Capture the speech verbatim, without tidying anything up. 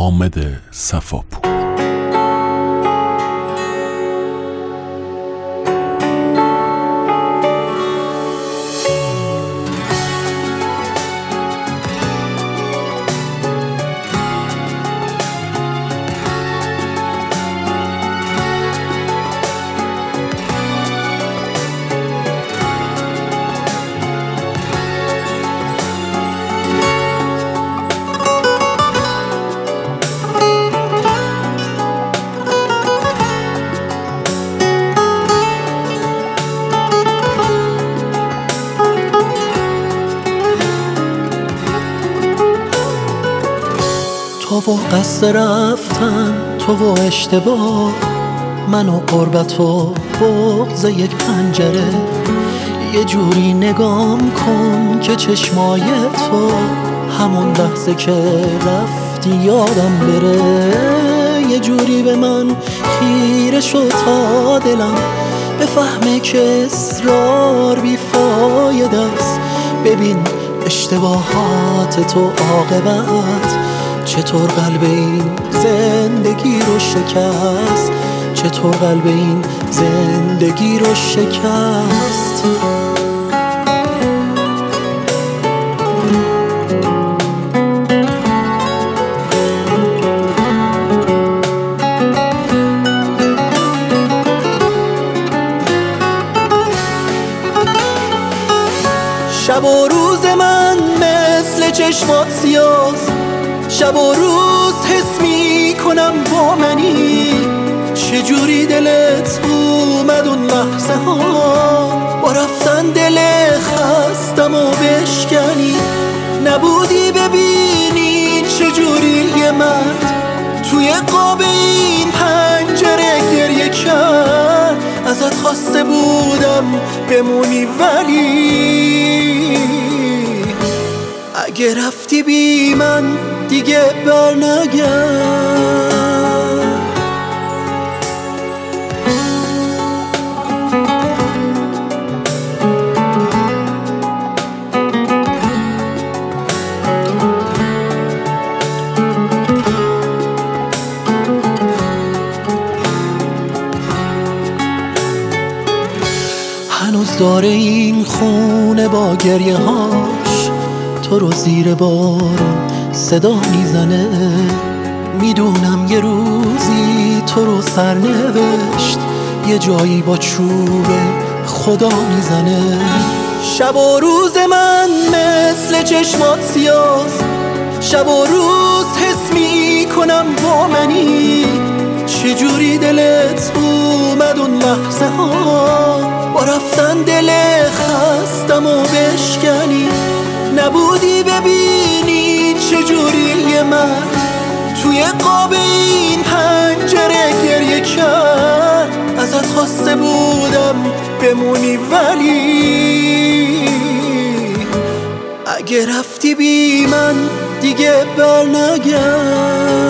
حامد صفاپور. تو و قصد رفتن، تو و اشتباه، من و قربت و بغض یک پنجره. یه جوری نگام کن که چشمای تو همون لحظه که رفتی یادم بره. یه جوری به من خیره شد تا دلم بفهمه که اصرار بیفایده است. ببین اشتباهات تو عاقبت چطور قلب این زندگی رو شکست، چطور قلب این زندگی رو شکست. شب و روز من مثل چشمات سیاست، شب و روز حس می کنم با منی. چجوری دلت اومد اون لحظه ها با رفتن دل خستم و بشکنی. نبودی ببینی چجوری یه مرد توی قاب این پنجره گریه کرد. ازت خواسته بودم بمونی ولی اگه رفتی بی من دیگه بر نگرد. هنوز داره این خونه با گریه هاش تو رو زیر بارون صدا میزنه. میدونم یه روزی تو رو سرنوشت یه جایی با چوب خدا میزنه. شب و روز من مثل چشمات سیاست، شب و روز حس میکنم با منی. چجوری دلت اومد اون لحظه ها با رفتن دل خستم و بشکنی. نبودی ببینی چجوری یه مرد توی قاب این پنجره گریه کرد. ازت خواسته بودم بمونی ولی اگه رفتی بی من دیگه بر نگرد.